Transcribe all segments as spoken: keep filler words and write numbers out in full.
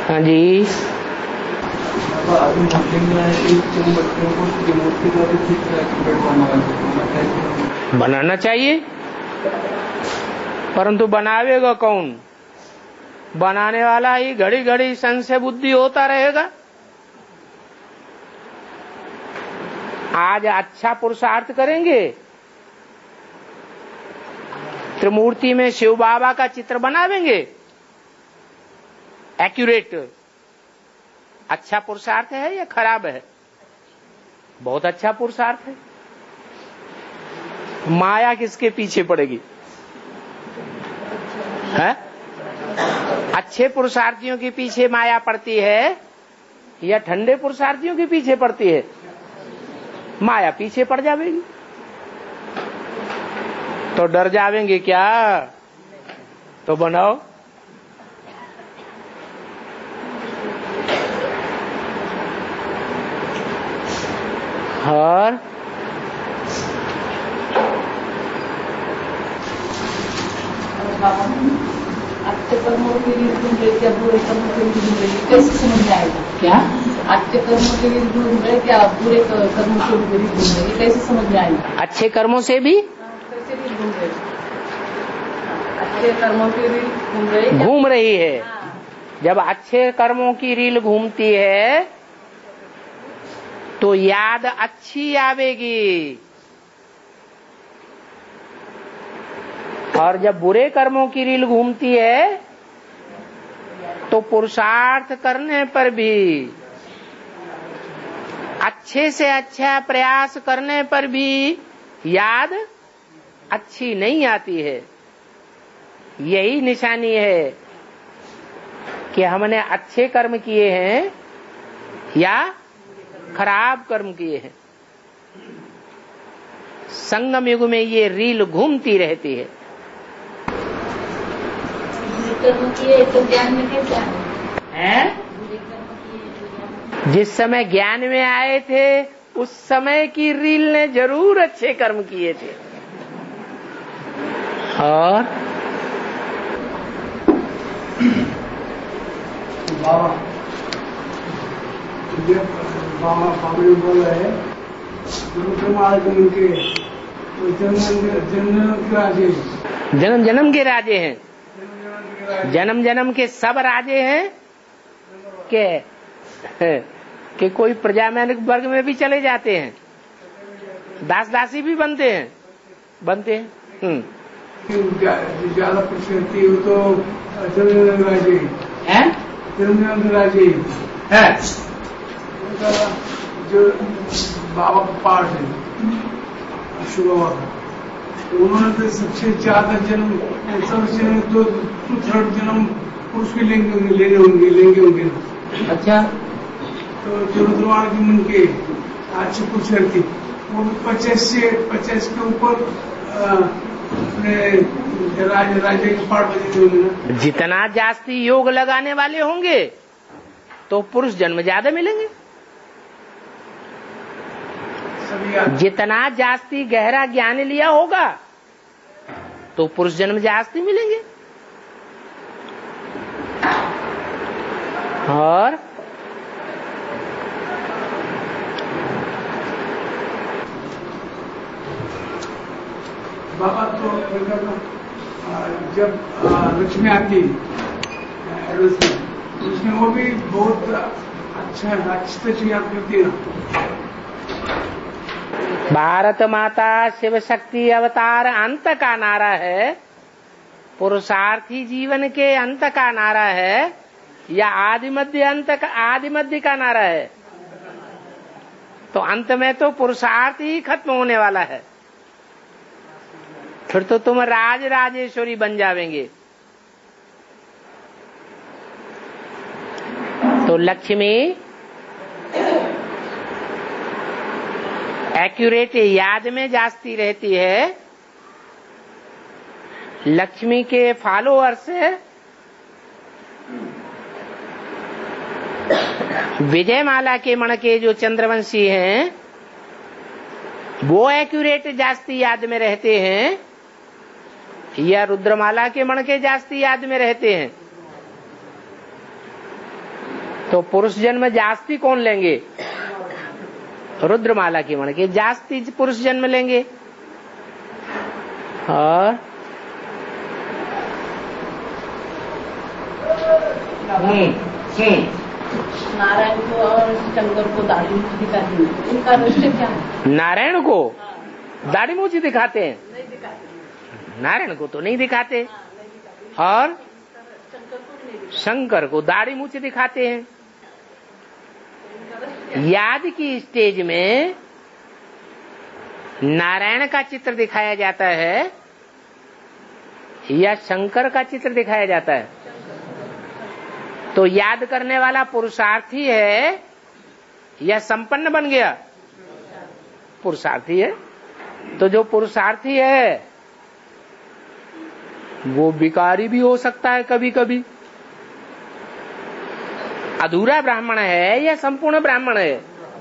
हाँ जी। बनाना चाहिए, परंतु बनावेगा कौन? बनाने वाला ही घड़ी घड़ी संशय बुद्धि होता रहेगा। आज अच्छा पुरुषार्थ करेंगे, त्रिमूर्ति में शिव बाबा का चित्र बनावेंगे, एक्यूरेट, अच्छा पुरुषार्थ है या खराब है? बहुत अच्छा पुरुषार्थ है। माया किसके पीछे पड़ेगी? है? अच्छे पुरुषार्थियों के पीछे माया पड़ती है या ठंडे पुरुषार्थियों के पीछे पड़ती है? माया पीछे पड़ जाएगी। तो डर जावेंगे क्या? तो बनाओ। और अच्छे कर्मों के लिए ढूंढ रहे क्या बुरे कर्मों के लिए ढूंढ रहे, कैसे समझ में आएगा? क्या अच्छे कर्मों के लिए ढूंढ रहे क्या बुरे कर्मों के लिए ढूंढ रहे, कैसे समझ में आएगा? अच्छे कर्मों से भी कैसे भी ढूंढ रहे, अच्छे कर्मों की रील घूम रही घूम रही है। जब अच्छे कर्मों की रील घूमती है तो याद अच्छी आवेगी, और जब बुरे कर्मों की रील घूमती है तो पुरुषार्थ करने पर भी, अच्छे से अच्छा प्रयास करने पर भी याद अच्छी नहीं आती है। यही निशानी है कि हमने अच्छे कर्म किए हैं या खराब कर्म किए हैं। संगम युग में ये रील घूमती रहती है। कर्म किए तो ज्ञान में क्या है? जिस समय ज्ञान में आए थे उस समय की रील ने जरूर अच्छे कर्म किए थे। और बाबा बाबा बाबा बोल रहे हैं के जन्म के राजे, जन्म जन्म के राजे हैं। जन्म जन्म के सब राजे हैं के, के कोई प्रजामैनिक वर्ग में भी चले जाते हैं, दास दासी भी बनते हैं बनते हैं ज्यादा प्रसिद्धि हो तो जन्म राजे हैं, जन्म राजे है। जो बाबा का पाठ है शिव बाबा का, उन्होंने तो सबसे ज्यादा जन्म सबसे जन्म तो टू थर्ड जन्म पुरुष के लेंगे लेने होंगे लेंगे होंगे अच्छा। तो जो रुद्रवाण के मन के अच्छी पुरुषार्थी वो पचास से पचास के ऊपर राज राज्य के पाठ बजे होंगे। जितना जास्ती योग लगाने वाले होंगे तो पुरुष जन्म ज्यादा मिलेंगे। जितना जास्ती गहरा ज्ञान लिया होगा तो पुरुष जन्म जास्ती मिलेंगे। और बाबा तो जब लक्ष्मी आती उसमें वो भी बहुत अच्छा अच्छी तरह याद करती है। भारत माता शिव शक्ति अवतार अंत का नारा है, पुरुषार्थी जीवन के अंत का नारा है या आदि मध्य अंत का आदि मध्य का नारा है? तो अंत में तो पुरुषार्थ ही खत्म होने वाला है। फिर तो तुम राज राजेश्वरी बन जावेंगे। तो लक्ष्मी एक्यूरेट याद में जास्ती रहती है। लक्ष्मी के फॉलोअर्स विजयमाला के मण के जो चंद्रवंशी हैं वो एक्यूरेट जास्ती याद में रहते हैं या रुद्रमाला के मण के जास्ती याद में रहते हैं? तो पुरुष जन्म जास्ती कौन लेंगे? रुद्रमाला की मण के जास्ती पुरुष जन्म लेंगे। और नारायण को और शंकर को दाढ़ी मूंछ दिखाती है, इनका रहस्य क्या है? नारायण को दाढ़ी मूंछ दिखाते हैं? नहीं दिखाते। नारायण को तो नहीं दिखाते। और शंकर को दाढ़ी मूंछ दिखाते हैं। याद की स्टेज में नारायण का चित्र दिखाया जाता है या शंकर का चित्र दिखाया जाता है? तो याद करने वाला पुरुषार्थी है या संपन्न बन गया? पुरुषार्थी है। तो जो पुरुषार्थी है वो विकारी भी हो सकता है कभी कभी। अधूरा ब्राह्मण है या संपूर्ण ब्राह्मण है?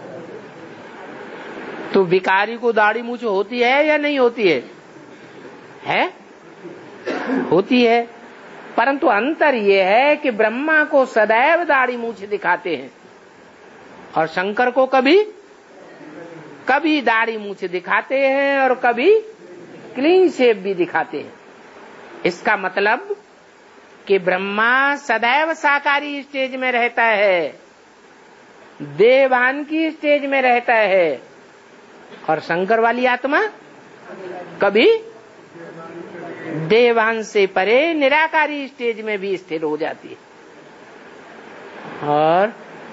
तो विकारी को दाढ़ी मूंछ होती है या नहीं होती है? है, होती है। परंतु अंतर यह है कि ब्रह्मा को सदैव दाढ़ी मूंछ दिखाते हैं और शंकर को कभी कभी दाढ़ी मूंछ दिखाते हैं और कभी क्लीन शेव भी दिखाते हैं। इसका मतलब कि ब्रह्मा सदैव साकारी स्टेज में रहता है, देवान की स्टेज में रहता है, और शंकर वाली आत्मा कभी देवान से परे निराकारी स्टेज में भी स्थिर हो जाती है। और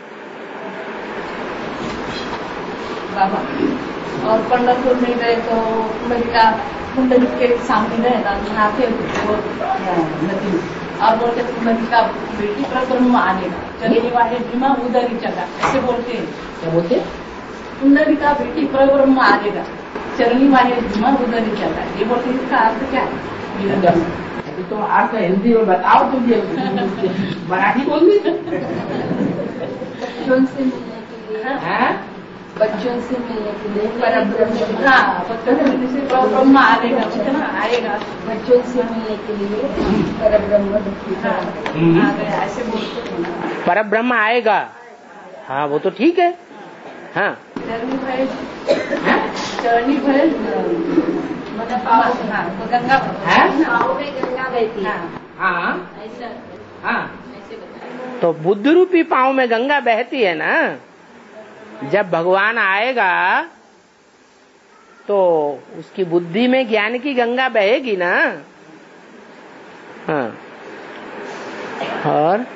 बाबा और पंढरपुर में गए तो कुंडली का कुंडली के सामने रहता नहाते नदी और बोलते कुंडली का बेटी प्रब्रह्म आनेगा, चलने वाले भीमा उधर ही चला, ऐसे बोलते हैं। क्या बोलते? कुंडली का बेटी प्रब्रह्म आनेगा, चलने वाले भीमा उधर ही चला, ये बोलते हैं। इसका अर्थ क्या है? अभी तो आप हिंदी में बताओ, तुम ये मराठी बोल दी। बच्चों से मिलने के लिए, बच्चों से मिलने के लिए परब्रह्म, हाँ बच्चों से मिलने से परब्रह्म आएगा, कितना आएगा? बच्चों से मिलने के लिए परब्रह्म आ गया, ऐसे बोलते हैं। परब्रह्म आएगा, हाँ वो तो ठीक है। हाँ चरनी भय, चरनी भय मतलब पाव, हाँ तो गंगा पाव में गंगा बहती है। हाँ ऐसा हाँ ऐसे बताया। तो बुद्ध रूपी पांव में गंगा बहती है ना। जब भगवान आएगा तो उसकी बुद्धि में ज्ञान की गंगा बहेगी ना। हाँ और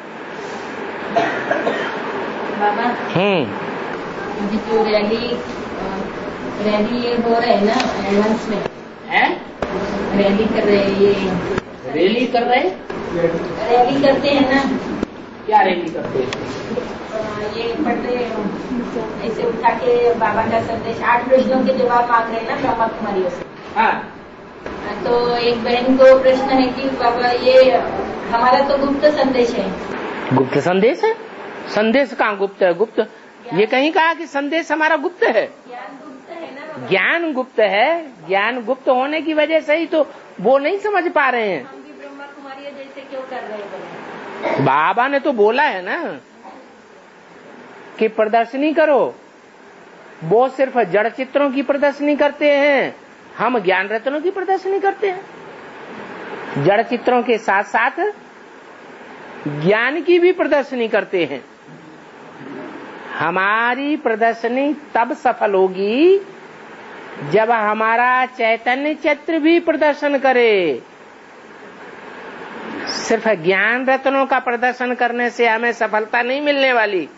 बाबा हम्म अभी जो रैली रैली ये हो रहे है ना एडवांस में है, रैली कर रहे हैं, ये रैली कर रहे रैली करते हैं ना। क्या रैली करते हैं? ये पढ़ते ऐसे उठा के बाबा का संदेश, आठ प्रश्नों के जवाब मांग रहे हैं ना ब्रह्मा कुमारियों से। हाँ तो एक बहन को प्रश्न है कि बाबा ये हमारा तो गुप्त संदेश है। गुप्त संदेश है? संदेश कहाँ गुप्त है? गुप्त ये कहीं कहा कि संदेश हमारा गुप्त है? ज्ञान गुप्त है ना बाबा। ज्ञान गुप्त है। ज्ञान गुप्त होने की वजह से ही तो वो नहीं समझ पा रहे हैं। हम भी ब्रह्मा कुमारियों जैसे क्यों कर रहे हैं? बाबा ने तो बोला है ना कि प्रदर्शनी करो। वो सिर्फ जड़ चित्रों की प्रदर्शनी करते हैं, हम ज्ञान रत्नों की प्रदर्शनी करते हैं। जड़ चित्रों के साथ साथ ज्ञान की भी प्रदर्शनी करते हैं। हमारी प्रदर्शनी तब सफल होगी जब हमारा चैतन्य चित्र भी प्रदर्शन करे। सिर्फ ज्ञान रत्नों का प्रदर्शन करने से हमें सफलता नहीं मिलने वाली।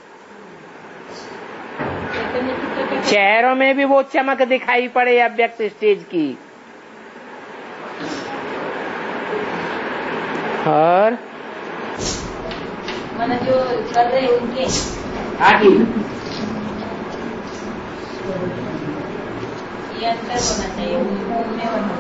चेहरों में भी वो चमक दिखाई पड़े अव्यक्त स्टेज की। और माना जो कर रहे उनके आगे ये अंतर होना चाहिए उनमें होना।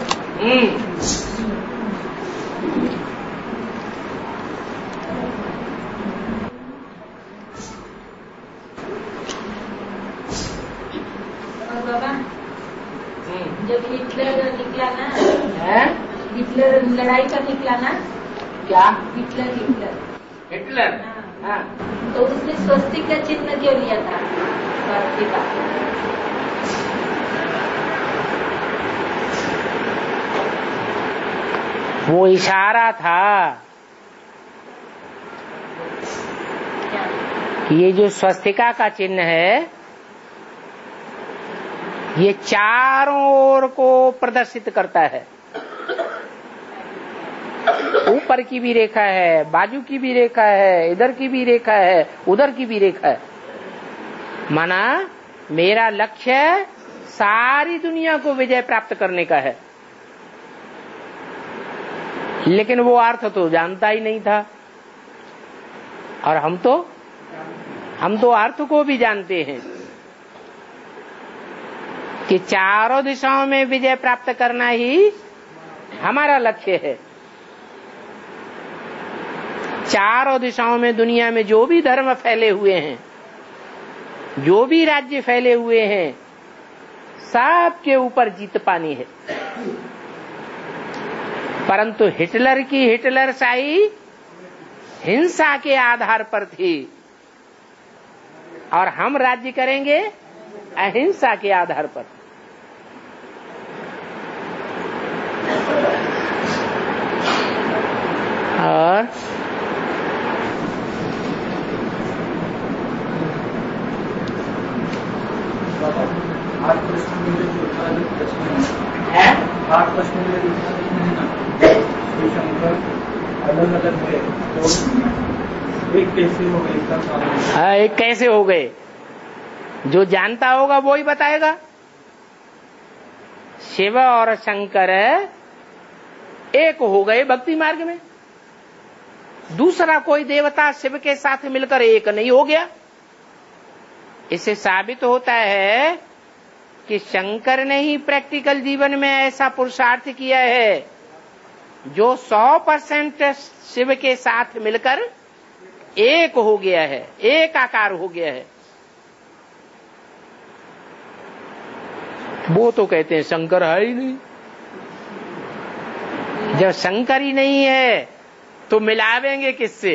और बाबा जब हिटलर निकला ना, है? हिटलर लड़ाई का निकला ना। क्या? हिटलर हिटलर हिटलर हाँ। हाँ, तो उसने स्वस्तिक का चिन्ह क्यों लिया था पिता? वो इशारा था कि ये जो स्वस्तिका का चिन्ह है ये चारों ओर को प्रदर्शित करता है। ऊपर की भी रेखा है, बाजू की भी रेखा है, इधर की भी रेखा है, उधर की भी रेखा है। माना मेरा लक्ष्य सारी दुनिया को विजय प्राप्त करने का है। लेकिन वो अर्थ तो जानता ही नहीं था, और हम तो हम तो अर्थ को भी जानते हैं कि चारों दिशाओं में विजय प्राप्त करना ही हमारा लक्ष्य है। चारों दिशाओं में दुनिया में जो भी धर्म फैले हुए हैं, जो भी राज्य फैले हुए हैं, सबके ऊपर जीत पानी है। परंतु हिटलर की हिटलर शाही हिंसा के आधार पर थी, और हम राज्य करेंगे अहिंसा के आधार पर। और आठ प्रश्न में जो प्रश्न है, आठ प्रश्न में जो शंकर अलग अलग है, तो एक कैसे हो गए इसका सामने? हाँ, एक कैसे हो गए जो जानता होगा वो ही बताएगा। शिव और शंकर एक हो गए भक्ति मार्ग में। दूसरा कोई देवता शिव के साथ मिलकर एक नहीं हो गया। इससे साबित होता है कि शंकर ने ही प्रैक्टिकल जीवन में ऐसा पुरुषार्थ किया है जो सौ परसेंट शिव के साथ मिलकर एक हो गया है, एक आकार हो गया है। वो तो कहते हैं शंकर है ही नहीं। जब शंकर ही नहीं है तो मिलावेंगे किससे?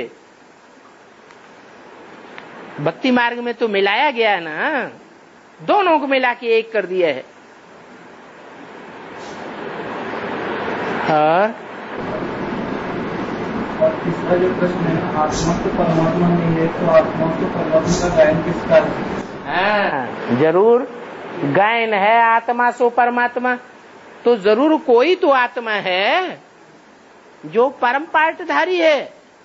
भक्ति मार्ग में तो मिलाया गया ना, दोनों को मिला के एक कर दिया है। और और तीसरा जो प्रश्न है, आत्मा तो परमात्मा नहीं है, तो आत्मा तो परमात्मा का गायन किसका है? हाँ, जरूर गायन है आत्मा सो परमात्मा। तो जरूर कोई तो आत्मा है जो परम पार्टधारी है।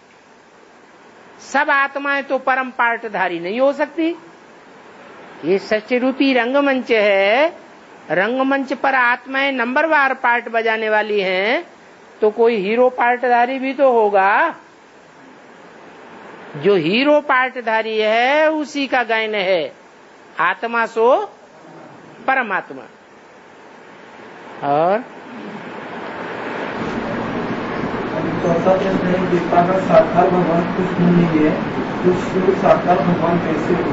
सब आत्माएं तो परम पार्टधारी नहीं हो सकती। ये सच्चे रूपी रंगमंच है, रंगमंच पर आत्माएं नंबरवार पार्ट बजाने वाली हैं, तो कोई हीरो पार्टधारी भी तो होगा। जो हीरो पार्टधारी है उसी का गायन है आत्मा सो परमात्मा। और चौथा प्रश्न है, गीता का साकार भगवान कृष्ण नहीं है, तो शिव साकार भगवान कैसे हो?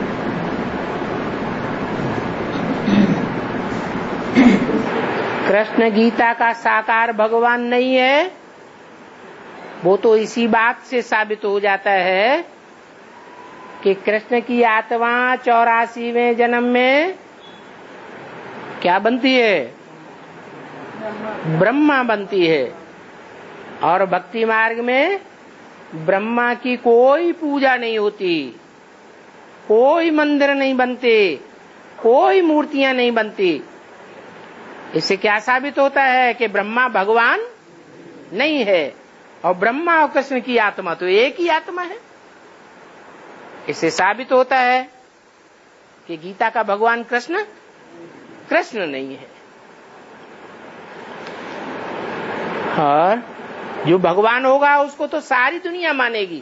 कृष्ण गीता का साकार भगवान नहीं है, वो तो इसी बात से साबित हो जाता है कि कृष्ण की आत्मा चौरासीवें जन्म में क्या बनती है? ब्रह्मा बनती है। और भक्ति मार्ग में ब्रह्मा की कोई पूजा नहीं होती, कोई मंदिर नहीं बनते, कोई मूर्तियां नहीं बनती। इससे क्या साबित होता है कि ब्रह्मा भगवान नहीं है, और ब्रह्मा और कृष्ण की आत्मा तो एक ही आत्मा है। इससे साबित होता है कि गीता का भगवान कृष्ण कृष्ण नहीं है। और जो भगवान होगा उसको तो सारी दुनिया मानेगी,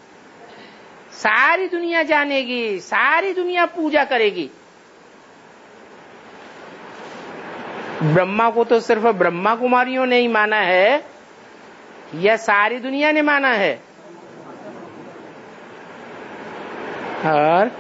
सारी दुनिया जानेगी, सारी दुनिया पूजा करेगी। ब्रह्मा को तो सिर्फ ब्रह्मा कुमारियों ने ही माना है, यह सारी दुनिया ने माना है। और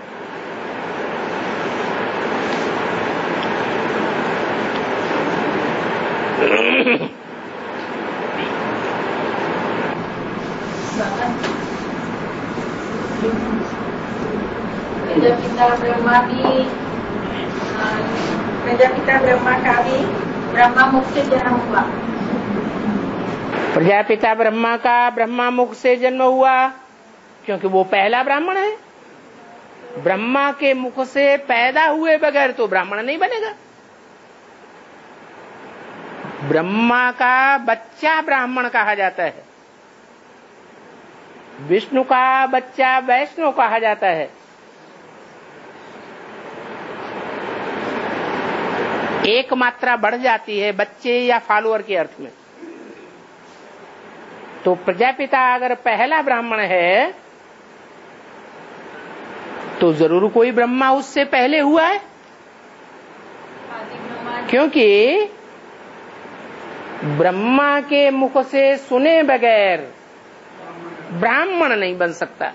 प्रजापिता ब्रह्मा भी प्रजापिता ब्रह्मा का भी ब्रह्मा मुख से जन्म हुआ। प्रजापिता ब्रह्मा का ब्रह्मा मुख से जन्म हुआ क्योंकि वो पहला ब्राह्मण है। ब्रह्मा के मुख से पैदा हुए बगैर तो ब्राह्मण नहीं बनेगा। ब्रह्मा का बच्चा ब्राह्मण कहा जाता है, विष्णु का बच्चा वैष्णव कहा जाता है। एक मात्रा बढ़ जाती है बच्चे या फॉलोअर के अर्थ में। तो प्रजापिता अगर पहला ब्राह्मण है तो जरूर कोई ब्रह्मा उससे पहले हुआ है, क्योंकि ब्रह्मा के मुख से सुने बगैर ब्राह्मण नहीं बन सकता।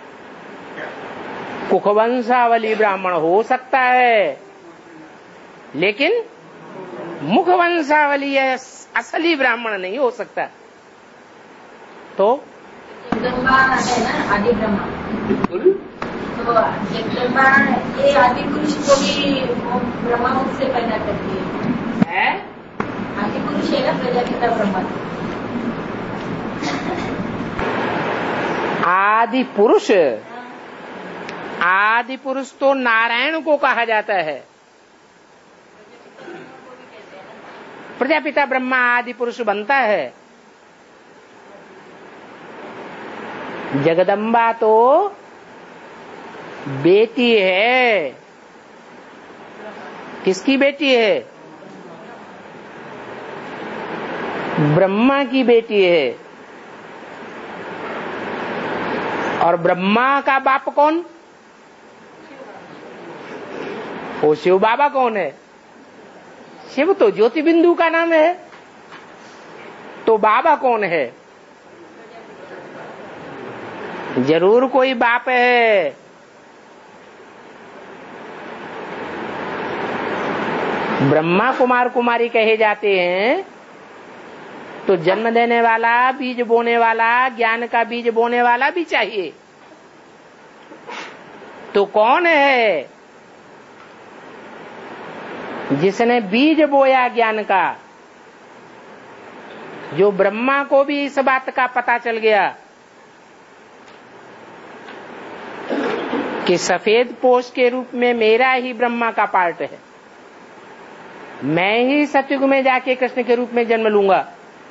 कुखवंशावली ब्राह्मण हो सकता है, लेकिन मुखवंशावली असली ब्राह्मण नहीं हो सकता। तो जगदम्बा है ना आदि ब्रह्मा, तो जगदम्बा ये आदि पुरुष को भी ब्रह्मा मुख से पैदा करती है, है? आदि पुरुष है ना प्रजापिता ब्रह्मा। आदि पुरुष, आदि पुरुष तो नारायण को कहा जाता है। प्रजापिता ब्रह्मा आदि पुरुष बनता है। जगदम्बा तो बेटी है। किसकी बेटी है? ब्रह्मा की बेटी है। और ब्रह्मा का बाप कौन? वो शिव बाबा कौन है? शिव तो ज्योति बिंदु का नाम है। तो बाबा कौन है? जरूर कोई बाप है। ब्रह्मा कुमार कुमारी कहे जाते हैं तो जन्म देने वाला, बीज बोने वाला, ज्ञान का बीज बोने वाला भी चाहिए। तो कौन है जिसने बीज बोया ज्ञान का? जो ब्रह्मा को भी इस बात का पता चल गया कि सफेद पोष के रूप में मेरा ही ब्रह्मा का पार्ट है, मैं ही सतयुग में जाके कृष्ण के रूप में जन्म लूंगा,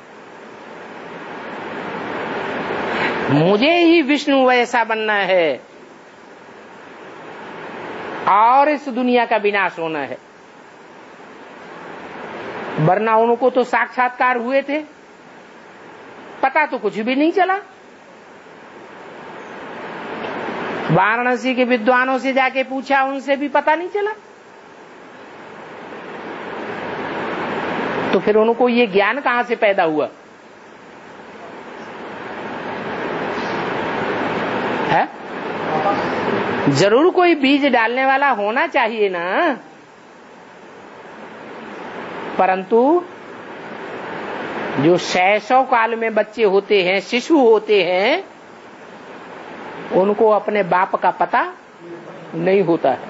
मुझे ही विष्णु वैसा बनना है और इस दुनिया का विनाश होना है। वरना उनको तो साक्षात्कार हुए थे, पता तो कुछ भी नहीं चला। वाराणसी के विद्वानों से जाके पूछा, उनसे भी पता नहीं चला। तो फिर उनको ये ज्ञान कहां से पैदा हुआ है? जरूर कोई बीज डालने वाला होना चाहिए ना। परंतु जो शैशव काल में बच्चे होते हैं, शिशु होते हैं, उनको अपने बाप का पता नहीं होता है।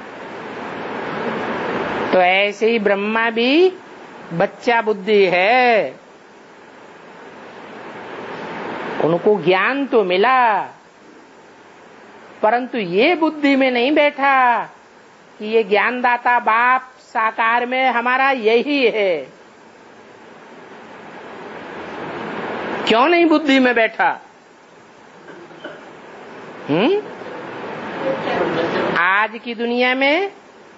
तो ऐसे ही ब्रह्मा भी बच्चा बुद्धि है। उनको ज्ञान तो मिला, परंतु ये बुद्धि में नहीं बैठा कि ये ज्ञानदाता बाप साकार में हमारा यही है। क्यों नहीं बुद्धि में बैठा? हम्म आज की दुनिया में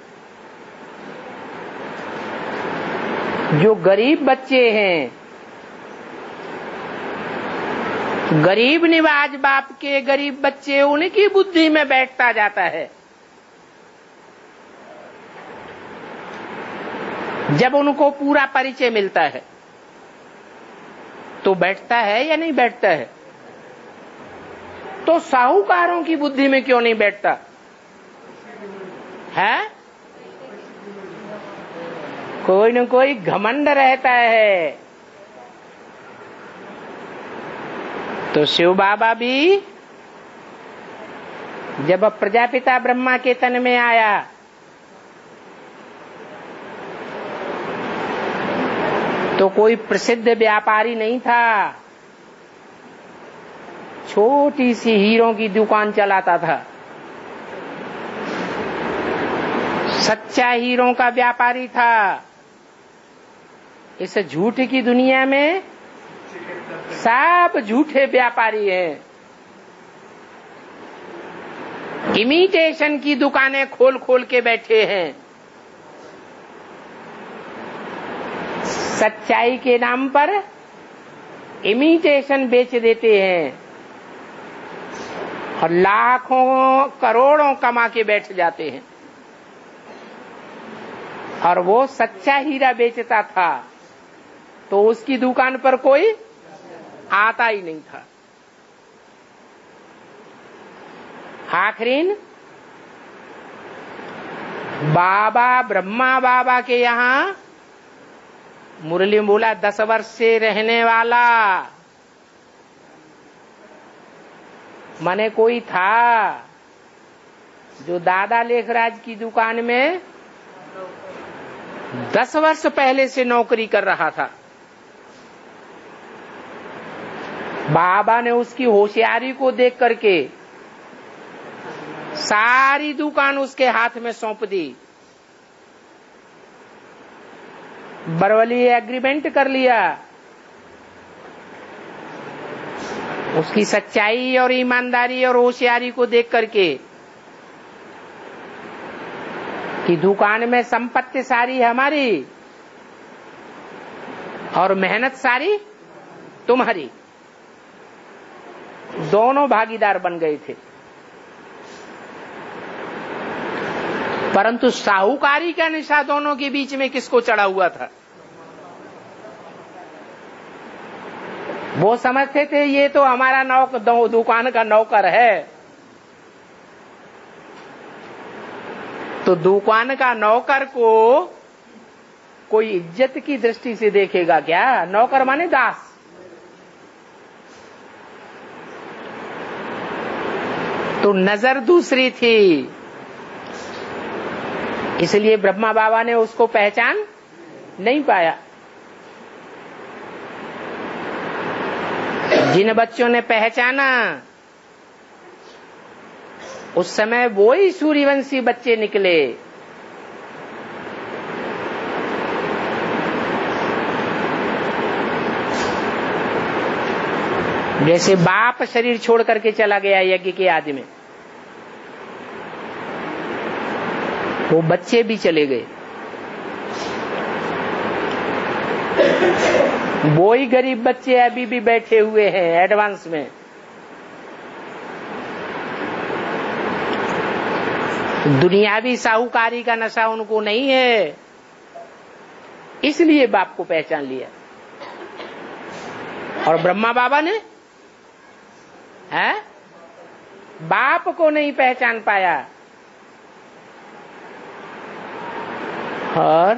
जो गरीब बच्चे हैं, गरीब निवाज बाप के गरीब बच्चे, उनकी बुद्धि में बैठता जाता है। जब उनको पूरा परिचय मिलता है तो बैठता है या नहीं बैठता है? तो साहूकारों की बुद्धि में क्यों नहीं बैठता है? कोई न कोई घमंड रहता है। तो शिव बाबा भी जब प्रजापिता ब्रह्मा के तन में आया तो कोई प्रसिद्ध व्यापारी नहीं था, छोटी सी हीरों की दुकान चलाता था। सच्चा हीरों का व्यापारी था। इस झूठ की दुनिया में सब झूठे व्यापारी हैं। इमिटेशन की दुकानें खोल खोल के बैठे हैं। सच्चाई के नाम पर इमिटेशन बेच देते हैं और लाखों करोड़ों कमा के बैठ जाते हैं। और वो सच्चा हीरा बेचता था तो उसकी दुकान पर कोई आता ही नहीं था। आखिरीन बाबा ब्रह्मा बाबा के यहाँ मुरली बोला दस वर्ष से रहने वाला माने कोई था जो दादा लेखराज की दुकान में दस वर्ष पहले से नौकरी कर रहा था। बाबा ने उसकी होशियारी को देख करके सारी दुकान उसके हाथ में सौंप दी। बरवली एग्रीमेंट कर लिया। उसकी सच्चाई और ईमानदारी और होशियारी को देख करके कि दुकान में संपत्ति सारी हमारी और मेहनत सारी तुम्हारी, दोनों भागीदार बन गए थे। परंतु साहूकारी का निशा दोनों के बीच में किसको चढ़ा हुआ था? वो समझते थे ये तो हमारा नौक दुकान का नौकर है, तो दुकान का नौकर को कोई इज्जत की दृष्टि से देखेगा क्या? नौकर माने दास। तो नजर दूसरी थी, इसलिए ब्रह्मा बाबा ने उसको पहचान नहीं पाया। जिन बच्चों ने पहचाना उस समय वो ही सूर्यवंशी बच्चे निकले। जैसे बाप शरीर छोड़ करके चला गया यज्ञ के आदि में, वो बच्चे भी चले गए। वो ही गरीब बच्चे अभी भी बैठे हुए हैं एडवांस में। दुनियावी साहूकारी का नशा उनको नहीं है, इसलिए बाप को पहचान लिया। और ब्रह्मा बाबा ने है बाप को नहीं पहचान पाया। और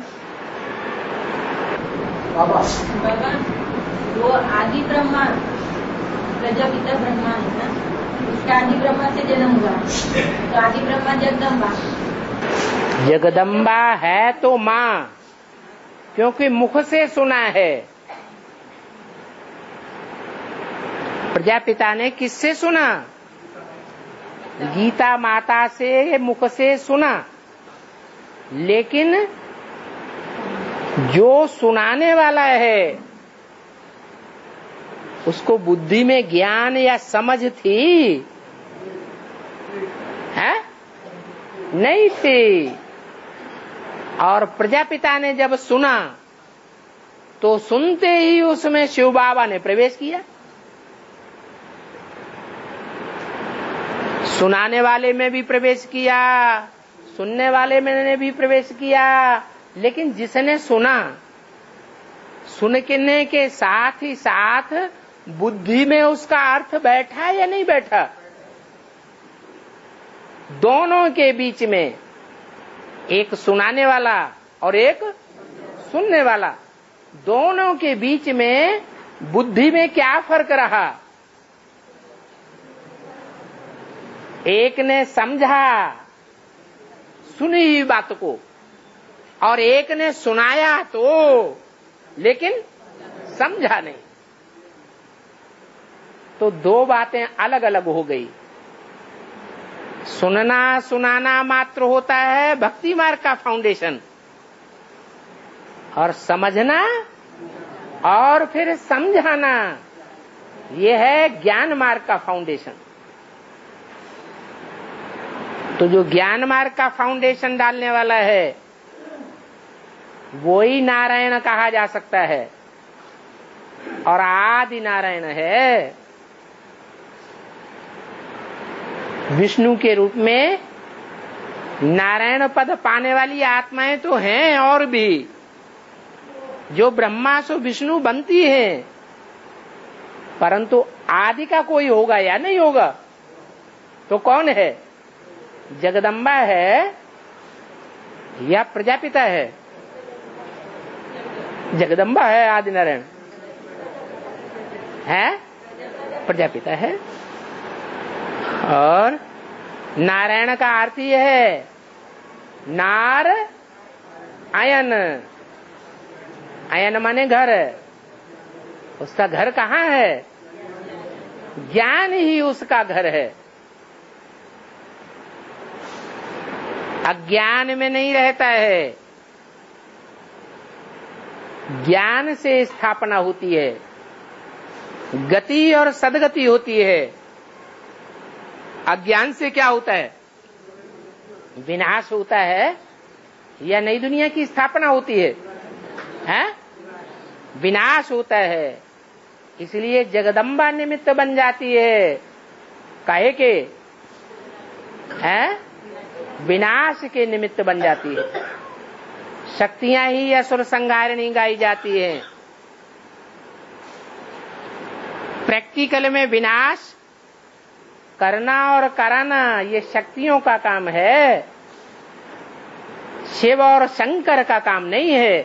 बाबा वो आदि ब्रह्मा प्रजापिता ब्रह्मा है ना, उसका आदि ब्रह्मा से जन्म हुआ, तो आदि ब्रह्मा जगदम्बा जगदम्बा है तो माँ, क्योंकि मुख से सुना है। प्रजापिता ने किससे सुना? गीता माता से मुख से सुना, लेकिन जो सुनाने वाला है उसको बुद्धि में ज्ञान या समझ थी है? नहीं थी। और प्रजापिता ने जब सुना तो सुनते ही उसमें शिव बाबा ने प्रवेश किया। सुनाने वाले में भी प्रवेश किया, सुनने वाले में ने भी प्रवेश किया, लेकिन जिसने सुना, सुनने के साथ ही साथ बुद्धि में उसका अर्थ बैठा या नहीं बैठा? दोनों के बीच में एक सुनाने वाला और एक सुनने वाला, दोनों के बीच में बुद्धि में क्या फर्क रहा? एक ने समझा सुनी हुई बात को, और एक ने सुनाया तो, लेकिन समझा नहीं। तो दो बातें अलग अलग हो गई। सुनना सुनाना मात्र होता है भक्ति मार्ग का फाउंडेशन, और समझना और फिर समझाना ये है ज्ञान मार्ग का फाउंडेशन। तो जो ज्ञान मार्ग का फाउंडेशन डालने वाला है वो ही नारायण कहा जा सकता है, और आदि नारायण है। विष्णु के रूप में नारायण पद पाने वाली आत्माएं तो हैं और भी, जो ब्रह्मा सो विष्णु बनती हैं, परंतु आदि का कोई होगा या नहीं होगा? तो कौन है? जगदम्बा है या प्रजापिता है? जगदम्बा है आदि नारायण है, प्रजापिता है। और नारायण का अर्थ यह है नार अयन, अयन माने घर। उसका घर कहाँ है? ज्ञान ही उसका घर है। अज्ञान में नहीं रहता है, ज्ञान से स्थापना होती है, गति और सदगति होती है। अज्ञान से क्या होता है? विनाश होता है या नई दुनिया की स्थापना होती है? हैं? विनाश होता है। इसलिए जगदम्बा निमित्त बन जाती है, काहे के? हैं? विनाश के निमित्त बन जाती है। शक्तियां ही असुर संहारिणी गाई जाती हैं। प्रैक्टिकल में विनाश करना और कराना ये शक्तियों का काम है, शिव और शंकर का काम नहीं है।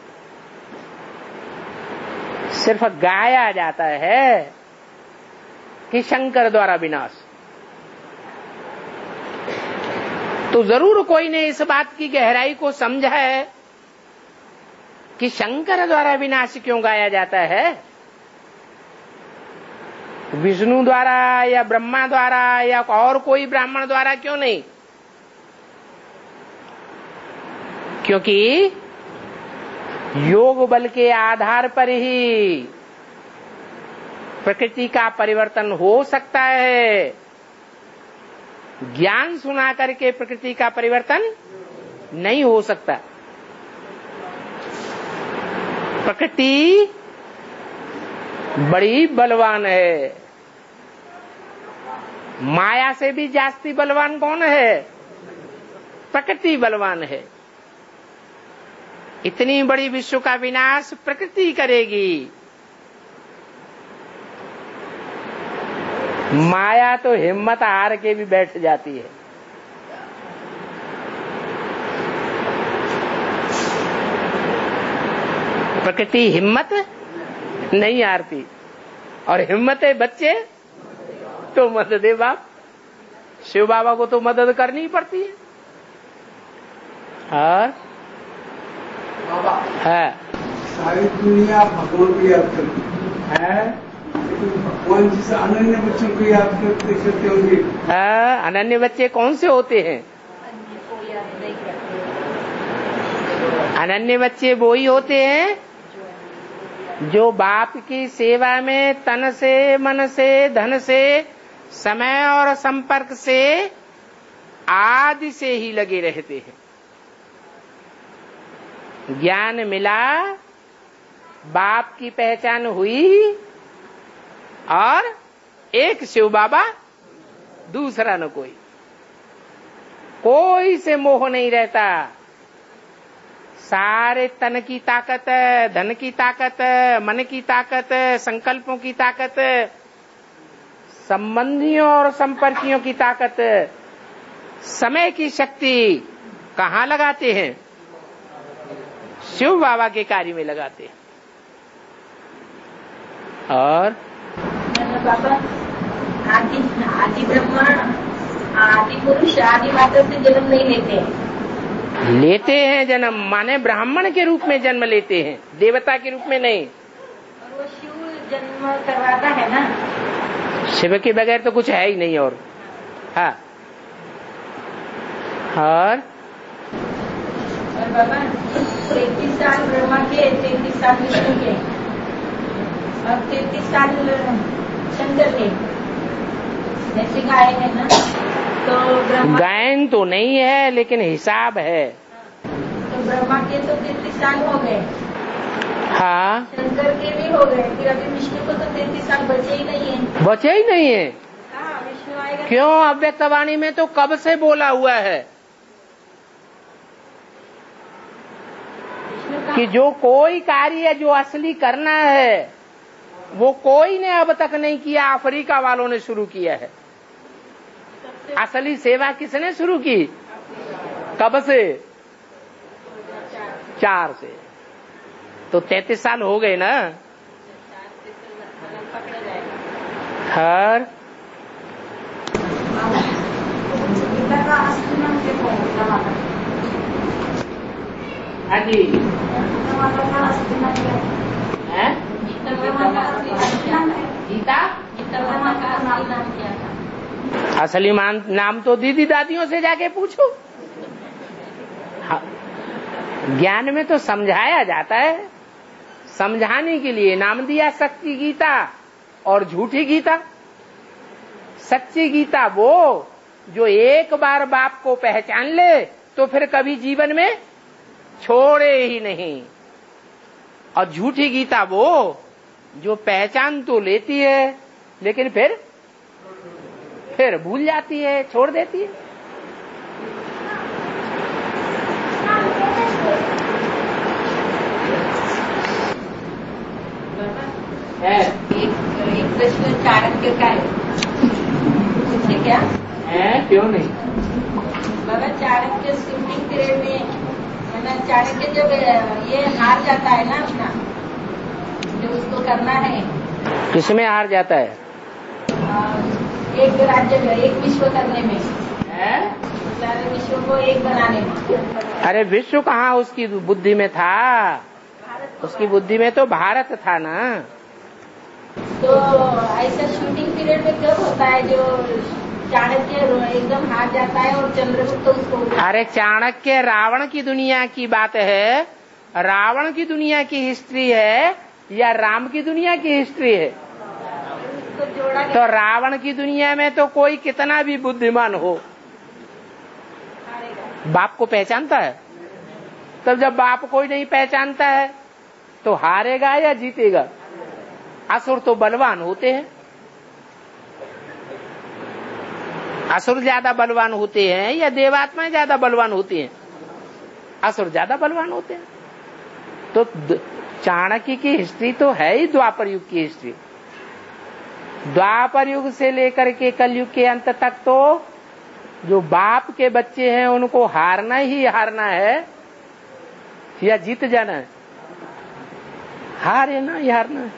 सिर्फ गाया जाता है कि शंकर द्वारा विनाश। तो जरूर कोई ने इस बात की गहराई को समझा है कि शंकर द्वारा विनाश क्यों गाया जाता है, विष्णु द्वारा या ब्रह्मा द्वारा या और कोई ब्राह्मण द्वारा क्यों नहीं? क्योंकि योग बल के आधार पर ही प्रकृति का परिवर्तन हो सकता है। ज्ञान सुना करके प्रकृति का परिवर्तन नहीं हो सकता। प्रकृति बड़ी बलवान है। माया से भी जास्ती बलवान कौन है? प्रकृति बलवान है। इतनी बड़ी विश्व का विनाश प्रकृति करेगी। माया तो हिम्मत हार के भी बैठ जाती है। प्रकृति हिम्मत नहीं हारती, और हिम्मत है बच्चे तो मदद दे बाप। शिव बाबा को तो मदद करनी ही पड़ती है। और है सारी दुनिया भगवान को याद करती है, भगवान जी से अनन्य बच्चों को याद करते करते होंगे। हाँ, अनन्य बच्चे कौन से होते हैं? अनन्य बच्चे वो ही होते हैं जो बाप की सेवा में तन से, मन से, धन से, समय और संपर्क से आदि से ही लगे रहते हैं। ज्ञान मिला, बाप की पहचान हुई, और एक शिव बाबा, दूसरा न कोई। कोई से मोह नहीं रहता। सारे तन की ताकत, धन की ताकत, मन की ताकत, संकल्पों की ताकत, संबंधियों और संपर्कियों की ताकत, समय की शक्ति कहाँ लगाते हैं? शिव बाबा के कार्य में लगाते हैं। और बाबा आदि आदि ब्रह्मा मनुष्य आदि मात्र से जन्म नहीं लेते हैं। लेते हैं जन्म, माने ब्राह्मण के रूप में जन्म लेते हैं, देवता के रूप में नहीं। और वो शिव जन्म करवाता है ना, शिव के बगैर तो कुछ है ही नहीं। और हाँ, और और बाबा तैतीस साल ब्रह्मा के, तैतीस साल विष्णु के और तैतीस साल शंकर के, जैसे गाय है ना, तो ब्रह्मा गायन तो नहीं है लेकिन हिसाब है। तो ब्रह्मा के तो तैतीस साल हो गए, हाँ, शंकर के भी हो गए, फिर अभी विष्णु को तो तैतीस साल बचे ही नहीं है। बचे ही नहीं है। हाँ, विष्णु आएगा क्यों? अव्यक्तवाणी में तो कब से बोला हुआ है कि जो कोई कार्य जो असली करना है वो कोई ने अब तक नहीं किया, अफ्रीका वालों ने शुरू किया है। असली सेवा किसने शुरू की? कब से? चार से। तो तैतीस साल हो गए ना। हर हाँ जी, गीता असली मान नाम तो दीदी दादियों से जाके पूछो। हाँ, ज्ञान में तो समझाया जाता है, समझाने के लिए नाम दिया सच्ची गीता और झूठी गीता। सच्ची गीता वो जो एक बार बाप को पहचान ले तो फिर कभी जीवन में छोड़े ही नहीं, और झूठी गीता वो जो पहचान तो लेती है लेकिन फिर फिर भूल जाती है, छोड़ देती है। है एक एक प्रश्न चाणक्य का है, पूछे क्या है? क्यों नहीं? बाबा चाणक्य स्विमिंग पीरियड में चाणक्य जब ये हार जाता है ना अपना जो उसको करना है, किसमें हार जाता है? एक राज्य में, एक विश्व करने में है? सारे विश्व को एक बनाने में। अरे विश्व कहाँ उसकी बुद्धि में था? उसकी बुद्धि में तो भारत था ना। तो ऐसा शूटिंग पीरियड में कब होता है जो चाणक्य एकदम हार जाता है और चंद्रगुप्त उसको? अरे चाणक्य रावण की दुनिया की बात है, रावण की दुनिया की हिस्ट्री है या राम की दुनिया की हिस्ट्री है? तो जोड़ा तो रावण की दुनिया में तो कोई कितना भी बुद्धिमान हो बाप को पहचानता है। तब जब बाप कोई नहीं पहचानता है तो हारेगा या जीतेगा? असुर तो बलवान होते हैं, असुर ज्यादा बलवान होते हैं या देवात्माएं ज्यादा बलवान होती हैं? असुर ज्यादा बलवान होते हैं। तो चाणक्य की हिस्ट्री तो है ही द्वापर युग की हिस्ट्री। द्वापर युग से लेकर के कलयुग के अंत तक तो जो बाप के बच्चे हैं उनको हारना ही हारना है या जीत जाना है? हारे ना ही हारना है।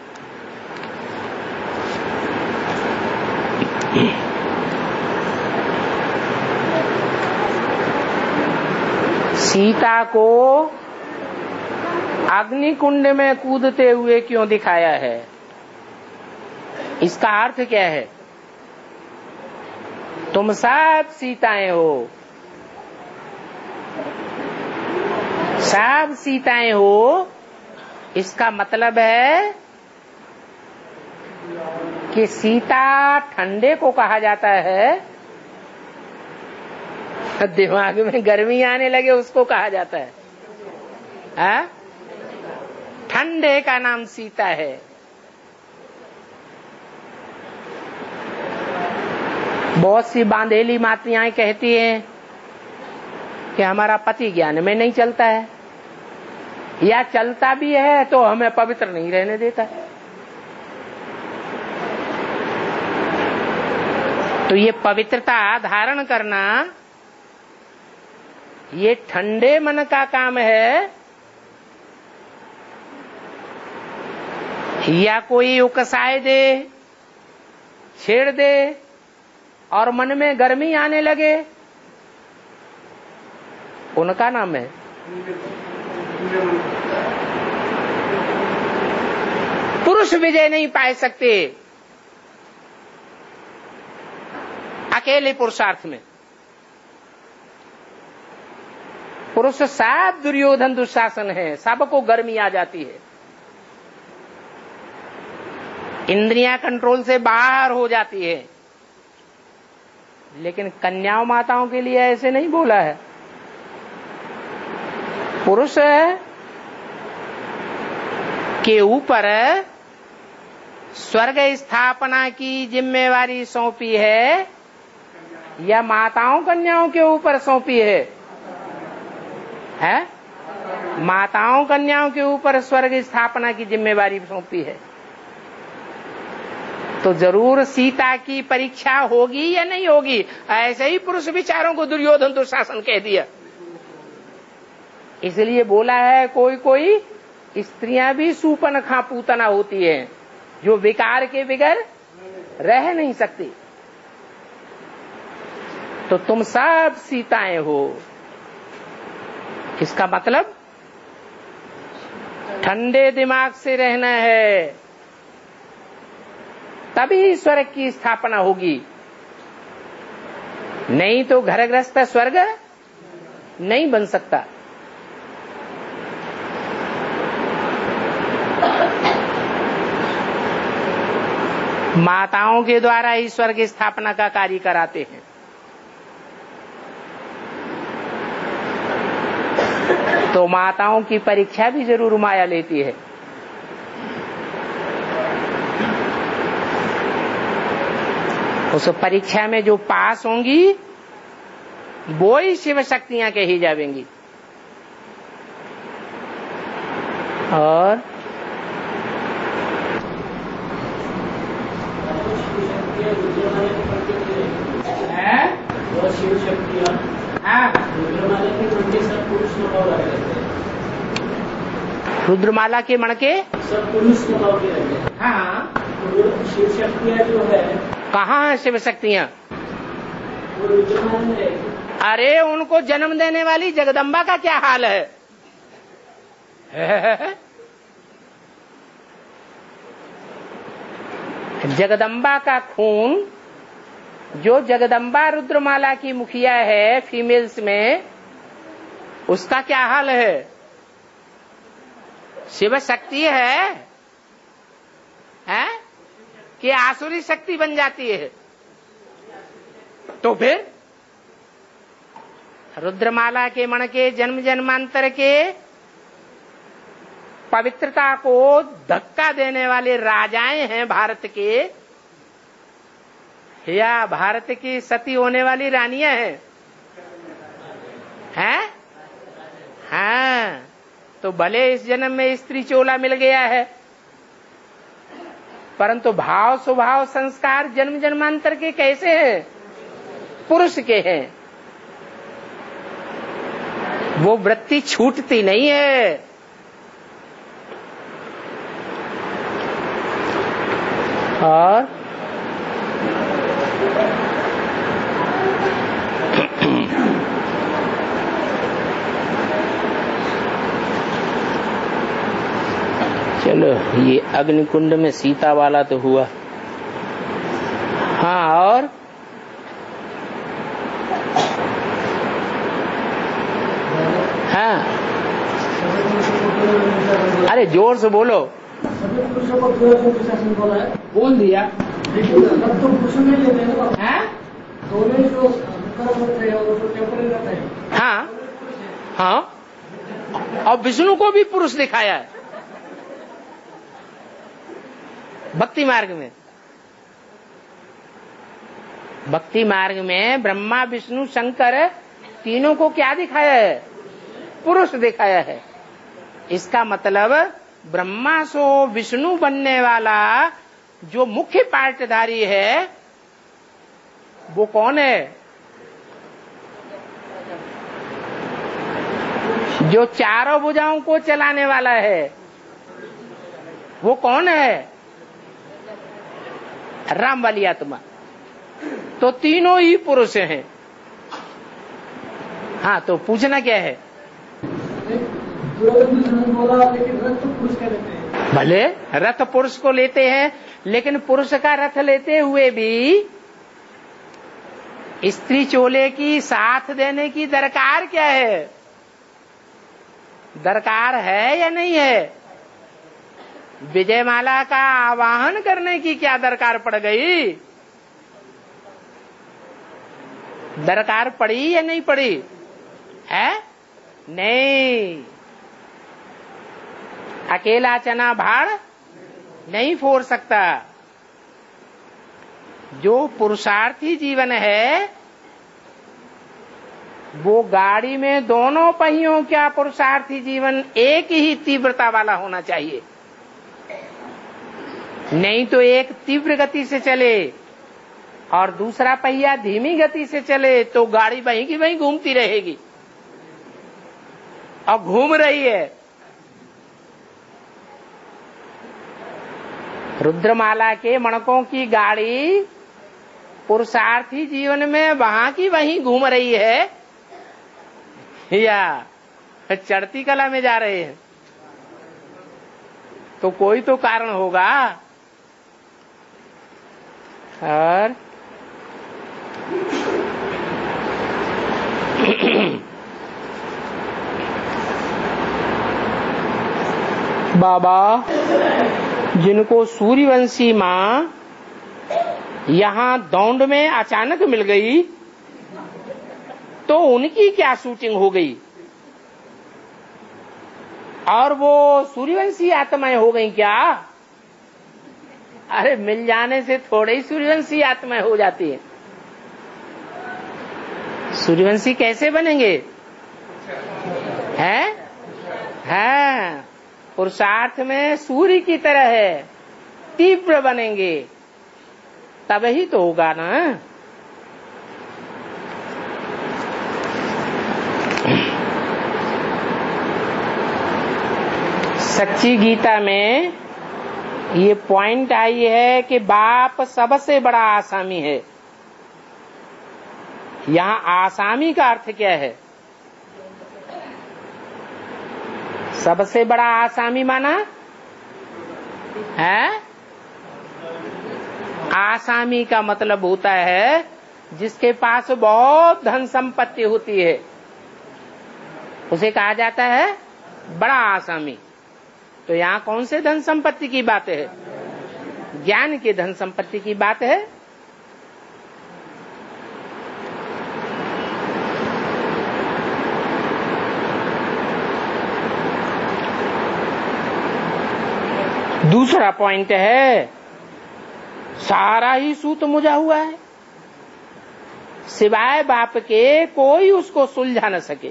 सीता को अग्निकुंड में कूदते हुए क्यों दिखाया है? इसका अर्थ क्या है? तुम सब सीताएं हो, सब सीताएं हो, इसका मतलब है कि सीता ठंडे को कहा जाता है, दिमाग में गर्मी आने लगे उसको कहा जाता है। आ? ठंडे का नाम सीता है। बहुत सी बांधेली मातियां कहती हैं कि हमारा पति ज्ञान में नहीं चलता है, या चलता भी है तो हमें पवित्र नहीं रहने देता है। तो ये पवित्रता धारण करना ये ठंडे मन का काम है या कोई उकसाए दे, छेड़ दे और मन में गर्मी आने लगे उनका नाम है। पुरुष विजय नहीं पा सकते अकेले पुरुषार्थ में। पुरुष सब दुर्योधन दुशासन है, सबको गर्मी आ जाती है, इंद्रियां कंट्रोल से बाहर हो जाती है। लेकिन कन्याओं माताओं के लिए ऐसे नहीं बोला है। पुरुष के ऊपर स्वर्ग स्थापना की जिम्मेवारी सौंपी है या माताओं कन्याओं के ऊपर सौंपी है? है माताओं कन्याओं के ऊपर स्वर्ग स्थापना की जिम्मेवारी सौंपी है। तो जरूर सीता की परीक्षा होगी या नहीं होगी? ऐसे ही पुरुष विचारों को दुर्योधन दुशासन कह दिया। इसलिए बोला है कोई कोई स्त्रियां भी सूपनखा पूतना होती है, जो विकार के बिगर रह नहीं सकती। तो तुम सब सीताएं हो। इसका मतलब ठंडे दिमाग से रहना है, तभी स्वर्ग की स्थापना होगी। नहीं तो घर गृहस्थ स्वर्ग नहीं बन सकता। माताओं के द्वारा ही स्वर्ग स्थापना का कार्य कराते हैं। तो माताओं की परीक्षा भी जरूर माया लेती है। उस परीक्षा में जो पास होंगी वो ही शिव शक्तियां कही जाएंगी। और शिव शक्तियां रुद्रमाला के मणके सब पुरुष स्वभाव रहते हैं। रुद्रमाला के मणके सब पुरुष स्वभाव के रहते हैं। हाँ, शिव शक्तियां जो है कहाँ है शिव शक्तियां? वो रुद्रमाला में रहती। अरे उनको जन्म देने वाली जगदम्बा का क्या हाल है? जगदम्बा का खून, जो जगदम्बा रुद्रमाला की मुखिया है फीमेल्स में, उसका क्या हाल है? शिव शक्ति है, है? कि आसुरी शक्ति बन जाती है? तो फिर रुद्रमाला के मण के जन्म जन्मांतर के पवित्रता को धक्का देने वाले राजाएं हैं भारत के, या भारत की सती होने वाली रानियां हैं? हैं? हाँ, तो भले इस जन्म में स्त्री चोला मिल गया है, परंतु भाव स्वभाव संस्कार जन्म जन्मांतर के कैसे हैं? पुरुष के हैं। वो वृत्ति छूटती नहीं है। और चलो, ये अग्निकुंड में सीता वाला तो हुआ। हाँ, और हाँ, अरे जोर से बोलो। बोल दिया। तो पुरुष नहीं लेते हैं, दोनों जो कर्म होते हैं वो तो टेम्पररी रहते हैं। हाँ हाँ, और विष्णु को भी पुरुष दिखाया है भक्ति मार्ग में। भक्ति मार्ग में ब्रह्मा विष्णु शंकर तीनों को क्या दिखाया है? पुरुष दिखाया है। इसका मतलब ब्रह्मा सो विष्णु बनने वाला जो मुख्य पार्टधारी है वो कौन है? जो चारों भुजाओं को चलाने वाला है वो कौन है? राम वाली आत्मा। तो तीनों ही पुरुष हैं। हाँ, तो पूछना क्या है? बोला लेकिन रथ तो पुरुष का लेते हैं। भले रथ पुरुष को लेते हैं, लेकिन पुरुष का रथ लेते हुए भी स्त्री चोले की साथ देने की दरकार क्या है? दरकार है या नहीं है? विजयमाला का आवाहन करने की क्या दरकार पड़ गई? दरकार पड़ी या नहीं पड़ी है? नहीं। अकेला चना भाड़ नहीं फोड़ सकता। जो पुरुषार्थी जीवन है वो गाड़ी में दोनों पहियों का पुरुषार्थी जीवन एक ही तीव्रता वाला होना चाहिए। नहीं तो एक तीव्र गति से चले और दूसरा पहिया धीमी गति से चले तो गाड़ी वहीं की वहीं घूमती रहेगी और घूम रही है। रुद्रमाला के मणकों की गाड़ी पुरुषार्थी जीवन में वहां की वहीं घूम रही है या चढ़ती कला में जा रहे हैं? तो कोई तो कारण होगा। और बाबा जिनको सूर्यवंशी माँ यहाँ दौंड में अचानक मिल गई तो उनकी क्या शूटिंग हो गई और वो सूर्यवंशी आत्माएं हो गई क्या? अरे मिल जाने से थोड़े ही सूर्यवंशी आत्माएं हो जाती है। सूर्यवंशी कैसे बनेंगे? हैं? हैं? पुरुषार्थ में सूर्य की तरह है, तीव्र बनेंगे, तब ही तो होगा ना। सच्ची गीता में ये पॉइंट आई है कि बाप सबसे बड़ा आसामी है। यहाँ आसामी का अर्थ क्या है? सबसे बड़ा आसामी माना है? आसामी का मतलब होता है जिसके पास बहुत धन संपत्ति होती है, उसे कहा जाता है बड़ा आसामी। तो यहाँ कौन से धन संपत्ति की बात है? ज्ञान की धन संपत्ति की बात है। दूसरा पॉइंट है, सारा ही सूत मुझा हुआ है, सिवाय बाप के कोई उसको सुलझा न सके।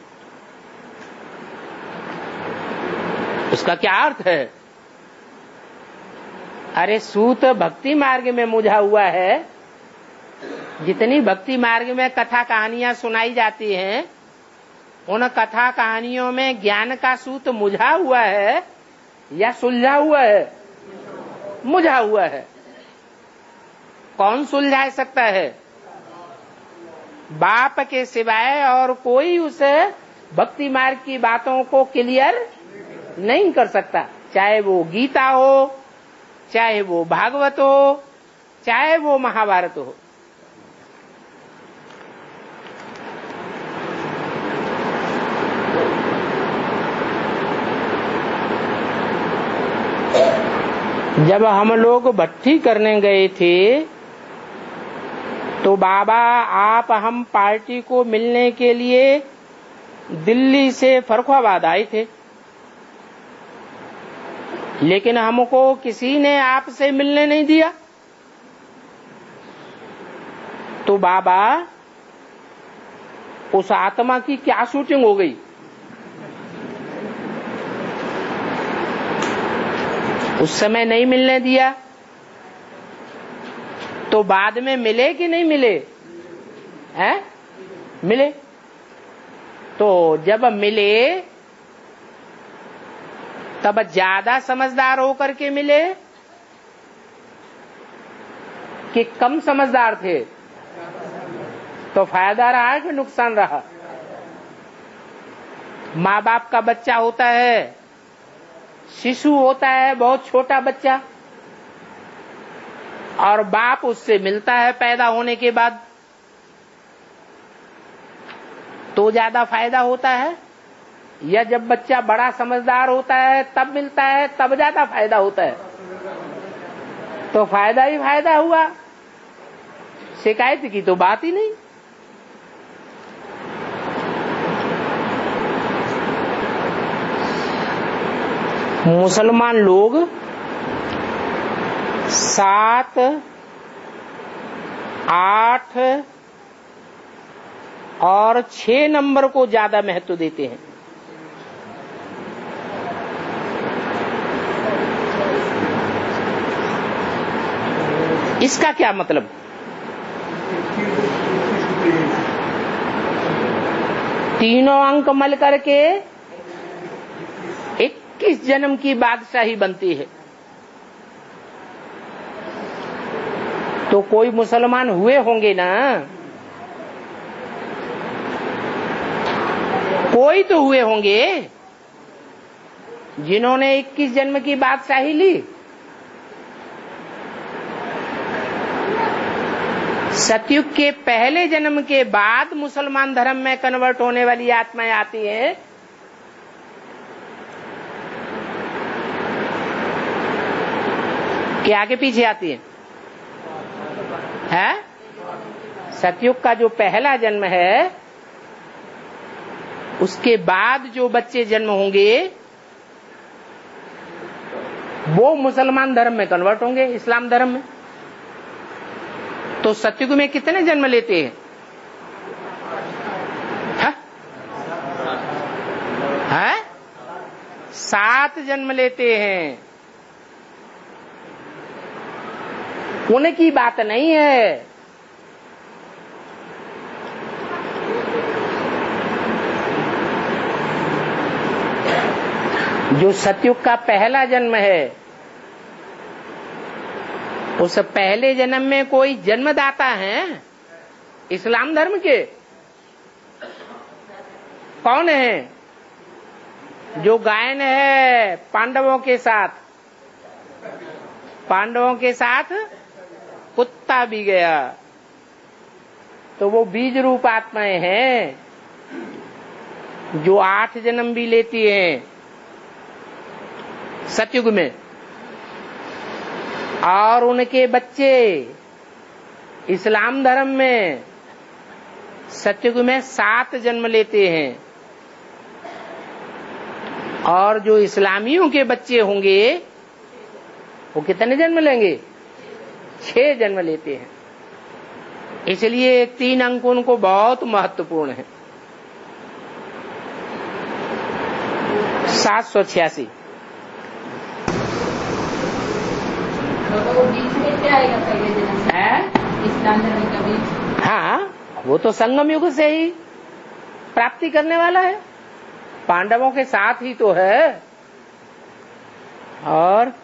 उसका क्या अर्थ है? अरे सूत भक्ति मार्ग में मुझा हुआ है। जितनी भक्ति मार्ग में कथा कहानियां सुनाई जाती हैं, उन कथा कहानियों में ज्ञान का सूत मुझा हुआ है या सुलझा हुआ है? मुझा हुआ है। कौन सुलझा सकता है? बाप के सिवाय और कोई उसे भक्ति मार्ग की बातों को क्लियर नहीं कर सकता। चाहे वो गीता हो, चाहे वो भागवत हो, चाहे वो महाभारत हो। जब हम लोग भट्ठी करने गए थे तो बाबा आप हम पार्टी को मिलने के लिए दिल्ली से फर्रुखाबाद आए थे, लेकिन हमको किसी ने आपसे मिलने नहीं दिया। तो बाबा उस आत्मा की क्या शूटिंग हो गई? उस समय नहीं मिलने दिया तो बाद में मिले कि नहीं मिले? हैं? मिले। तो जब मिले तब ज्यादा समझदार होकर के मिले कि कम समझदार थे? तो फायदा रहा कि नुकसान रहा? माँ बाप का बच्चा होता है, शिशु होता है, बहुत छोटा बच्चा, और बाप उससे मिलता है पैदा होने के बाद, तो ज्यादा फायदा होता है, या जब बच्चा बड़ा समझदार होता है तब मिलता है, तब ज्यादा फायदा होता है? तो फायदा ही फायदा हुआ, शिकायत की तो बात ही नहीं। मुसलमान लोग सात, आठ और छह नंबर को ज्यादा महत्व देते हैं। इसका क्या मतलब? तीनों अंक मल करके इक्कीस जन्म की बादशाही बनती है। तो कोई मुसलमान हुए होंगे ना, कोई तो हुए होंगे जिन्होंने इक्कीस जन्म की बादशाही ली। सतयुग के पहले जन्म के बाद मुसलमान धर्म में कन्वर्ट होने वाली आत्माएं आती हैं। कि आगे पीछे आती है? है? सतयुग का जो पहला जन्म है उसके बाद जो बच्चे जन्म होंगे वो मुसलमान धर्म में कन्वर्ट होंगे, इस्लाम धर्म में। तो सतयुग में कितने जन्म लेते हैं? है? है? सात जन्म लेते हैं। उनकी बात नहीं है। जो सतयुग का पहला जन्म है उस पहले जन्म में कोई जन्मदाता है इस्लाम धर्म के? कौन है? जो गायन है पांडवों के साथ, पांडवों के साथ कुत्ता भी गया, तो वो बीज रूप आत्माएं हैं जो आठ जन्म भी लेती हैं सतयुग में, और उनके बच्चे इस्लाम धर्म में सतयुग में सात जन्म लेते हैं। और जो इस्लामियों के बच्चे होंगे वो कितने जन्म लेंगे? छह जन्म लेते हैं। इसलिए तीन अंक उनको बहुत महत्वपूर्ण है। सात सौ छियासी वो बीच में से आएगा पहले जन्म है इस्लाम धर्म का बीज। हाँ, वो तो संगम युग से ही प्राप्ति करने वाला है, पांडवों के साथ ही तो है। और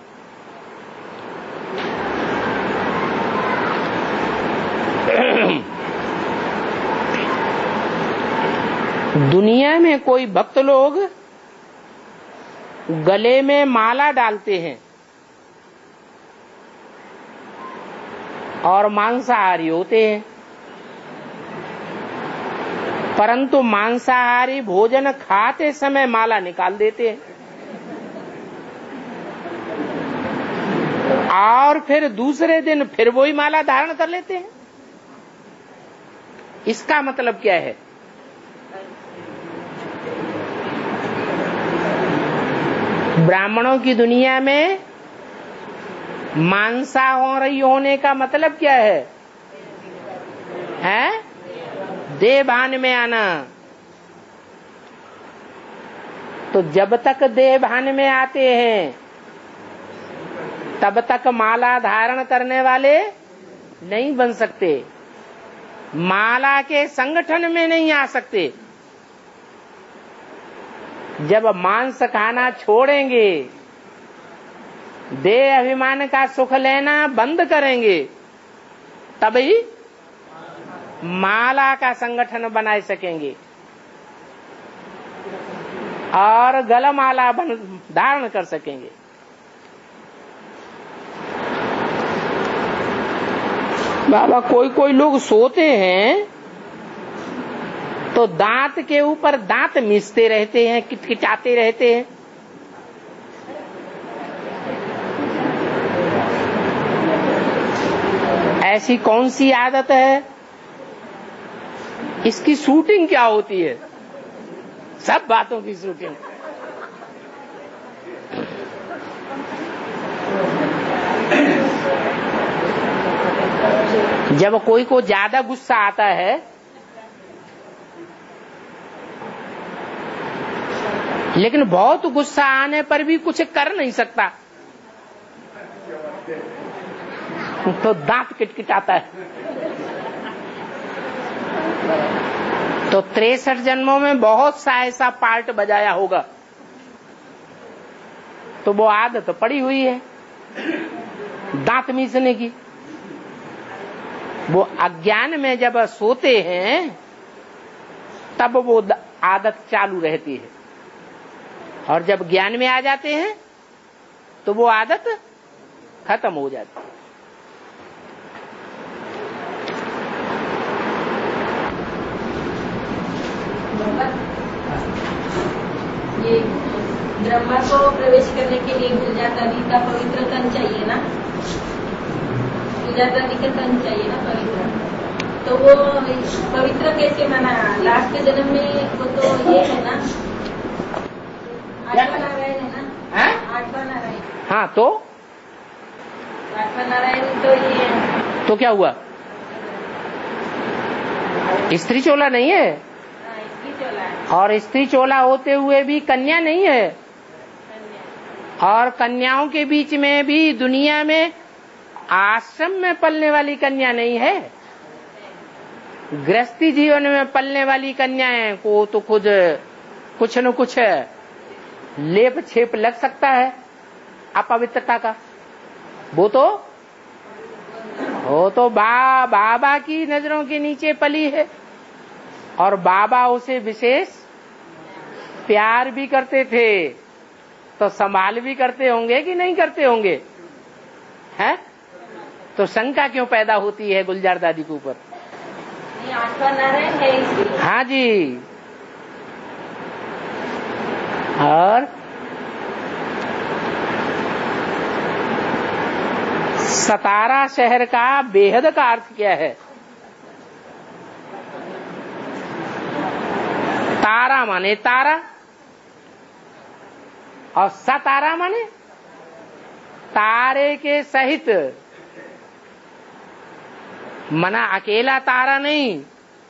दुनिया में कोई भक्त लोग गले में माला डालते हैं और मांसाहारी होते हैं, परंतु मांसाहारी भोजन खाते समय माला निकाल देते हैं और फिर दूसरे दिन फिर वही माला धारण कर लेते हैं। इसका मतलब क्या है? ब्राह्मणों की दुनिया में मांसाहारी होने का मतलब क्या है? हैं? देह भान में आना। तो जब तक देह भान में आते हैं तब तक माला धारण करने वाले नहीं बन सकते, माला के संगठन में नहीं आ सकते। जब मांस खाना छोड़ेंगे, देह अभिमान का सुख लेना बंद करेंगे, तभी माला का संगठन बना सकेंगे। और गलमाला बन धारण कर सकेंगे। बाबा कोई कोई लोग सोते हैं तो दांत के ऊपर दांत मिसते रहते हैं, किटकिटाते रहते हैं। ऐसी कौन सी आदत है? इसकी शूटिंग क्या होती है? सब बातों की शूटिंग। जब कोई को ज्यादा गुस्सा आता है लेकिन बहुत गुस्सा आने पर भी कुछ कर नहीं सकता तो दांत किटकिटाता है। तो तिरसठ जन्मों में बहुत सा ऐसा पार्ट बजाया होगा, तो वो आदत पड़ी हुई है दांत मीसने की। वो अज्ञान में जब सोते हैं तब वो आदत चालू रहती है, और जब ज्ञान में आ जाते हैं तो वो आदत खत्म हो जाती है। ये ब्रह्मा को प्रवेश करने के लिए गुलजार नदी का पवित्र तन चाहिए ना, गुलजार नदी का तन चाहिए ना पवित्र। तो वो पवित्र कैसे माना? लास्ट के जन्म में वो तो ये है ना, आठवां नारायण है ना, आठवां नारायण। हाँ, तो आठवां नारायण तो ये तो क्या हुआ? स्त्री चोला नहीं है, और स्त्री चोला होते हुए भी कन्या नहीं है, और कन्याओं के बीच में भी दुनिया में आश्रम में पलने वाली कन्या नहीं है। गृहस्थी जीवन में पलने वाली कन्याएं को तो खुद कुछ न कुछ लेप छेप लग सकता है अपवित्रता का। वो तो वो तो बा, बाबा की नजरों के नीचे पली है, और बाबा उसे विशेष प्यार भी करते थे, तो संभाल भी करते होंगे कि नहीं करते होंगे? हैं? तो शंका क्यों पैदा होती है गुलजार दादी के ऊपर? आठवां नारायण है इसलिए। हाँ जी। और सतारा शहर का बेहद का अर्थ क्या है? तारा माने तारा, और सतारा माने तारे के सहित, मना अकेला तारा नहीं,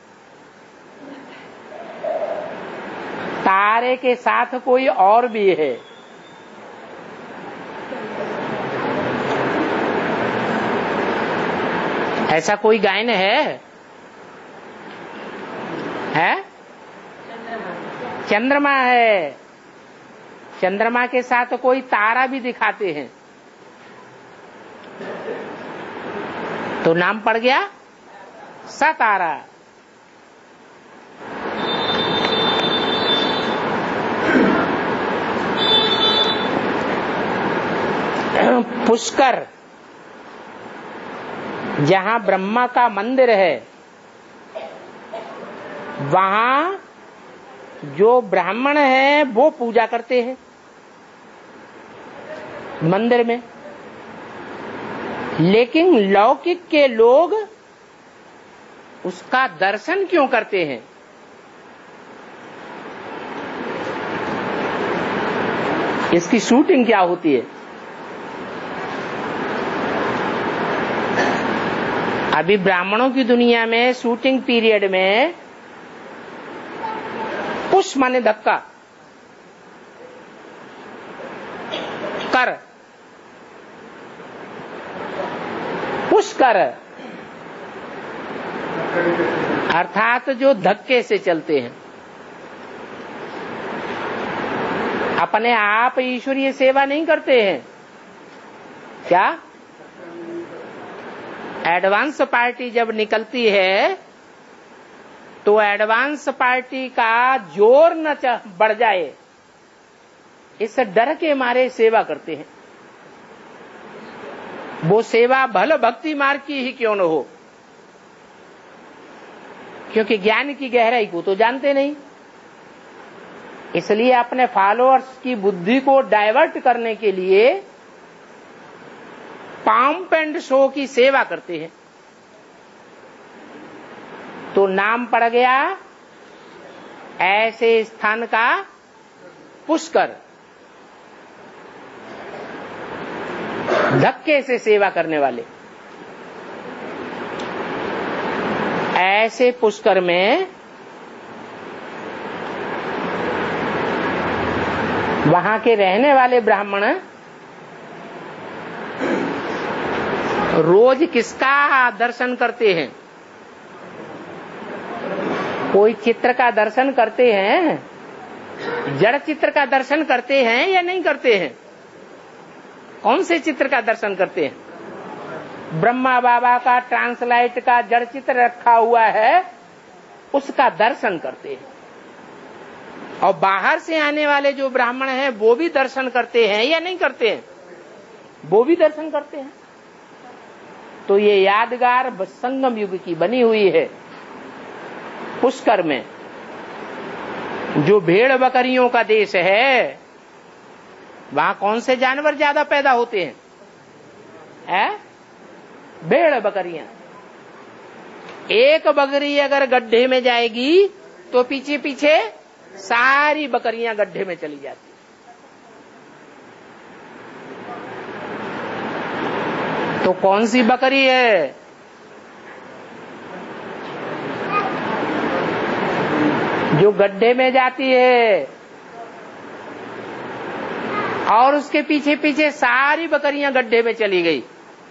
तारे के साथ कोई और भी है। ऐसा कोई गायन है? है? चंद्रमा है। चंद्रमा के साथ कोई तारा भी दिखाते हैं, तो नाम पड़ गया सतारा। पुष्कर, जहां ब्रह्मा का मंदिर है, वहां जो ब्राह्मण है वो पूजा करते हैं मंदिर में, लेकिन लौकिक के लोग उसका दर्शन क्यों करते हैं? इसकी शूटिंग क्या होती है? अभी ब्राह्मणों की दुनिया में शूटिंग पीरियड में पुश माने धक्का, कर, पुश कर, अर्थात जो धक्के से चलते हैं, अपने आप ईश्वरीय सेवा नहीं करते हैं। क्या? एडवांस पार्टी जब निकलती है तो एडवांस पार्टी का जोर न बढ़ जाए इस डर के मारे सेवा करते हैं। वो सेवा भल भक्ति मार्ग की ही क्यों न हो, क्योंकि ज्ञान की गहराई को तो जानते नहीं, इसलिए अपने फॉलोअर्स की बुद्धि को डाइवर्ट करने के लिए पंप एंड शो की सेवा करते हैं। तो नाम पड़ गया ऐसे स्थान का पुष्कर, धक्के से सेवा करने वाले। ऐसे पुष्कर में वहां के रहने वाले ब्राह्मण रोज किसका दर्शन करते हैं? कोई चित्र का दर्शन करते हैं, जड़ चित्र का दर्शन करते हैं या नहीं करते हैं? कौन से चित्र का दर्शन करते हैं? ब्रह्मा बाबा का ट्रांसलाइट का जड़ चित्र रखा हुआ है, उसका दर्शन करते हैं। और बाहर से आने वाले जो ब्राह्मण हैं वो भी दर्शन करते हैं या नहीं करते हैं? वो भी दर्शन करते हैं। तो ये यादगार संगम युग की बनी हुई है पुष्कर में। जो भेड़ बकरियों का देश है, वहां कौन से जानवर ज्यादा पैदा होते हैं? है? भेड़ बकरियां। एक बकरी अगर गड्ढे में जाएगी तो पीछे पीछे सारी बकरियां गड्ढे में चली जाती। तो कौन सी बकरी है? जो गड्ढे में जाती है और उसके पीछे पीछे सारी बकरियां गड्ढे में चली गई।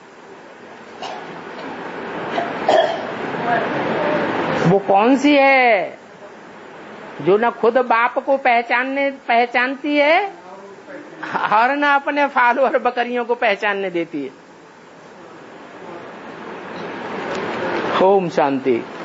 वो कौन सी है? जो न खुद बाप को पहचानने पहचानती है और न अपने फॉलोअर बकरियों को पहचानने देती है। ओम शांति।